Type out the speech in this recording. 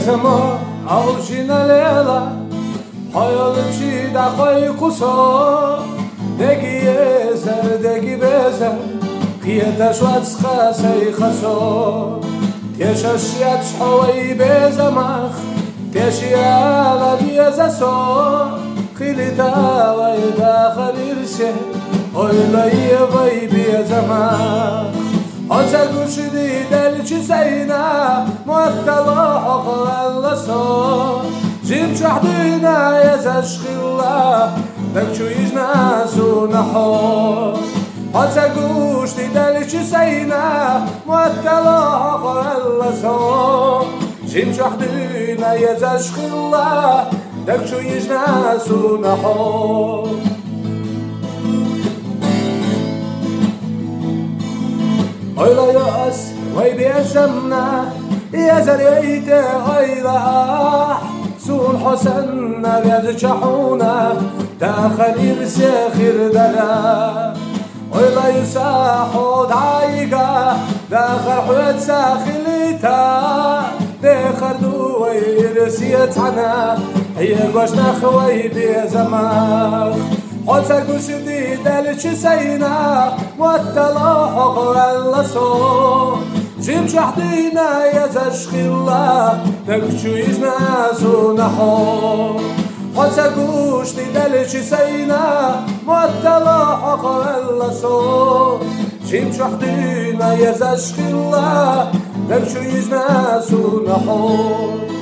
ما أوجينا ليلة حيال بشي دخوي قصا دقي يزر دقي بزر قيادة شوات سخاسي خسو تيشاشيات شحوي بزمخ تيشيالا بيزاسو قيلتا ويدا خليرسي oyla yevay bir zaman Oza guşidi delçi sayna muattala haqalla so Jim shahdina yazashkhilla dakchu yijna sunaho Oza guşidi delçi sayna muattala haqalla so Jim shahdina yazashkhilla dakchu yijna sunaho oyla yas vay biyazamna yazariyte oyla sun hasanna biyazchahuna dakhil sakhir dala oyla yusahu daiga dakhil huyat sakhilita dakhil duwayrasiyat ana hiya goshna khway biyazama حوزة قشدي دلش سينا والتلاحق واللصو جيم شحدينا يزشخي الله نكشو يجنا سونحو حوزة قشدي دلش سينا والتلاحق واللصو جيم شحدينا يزشخي الله نكشو يجنا سونحو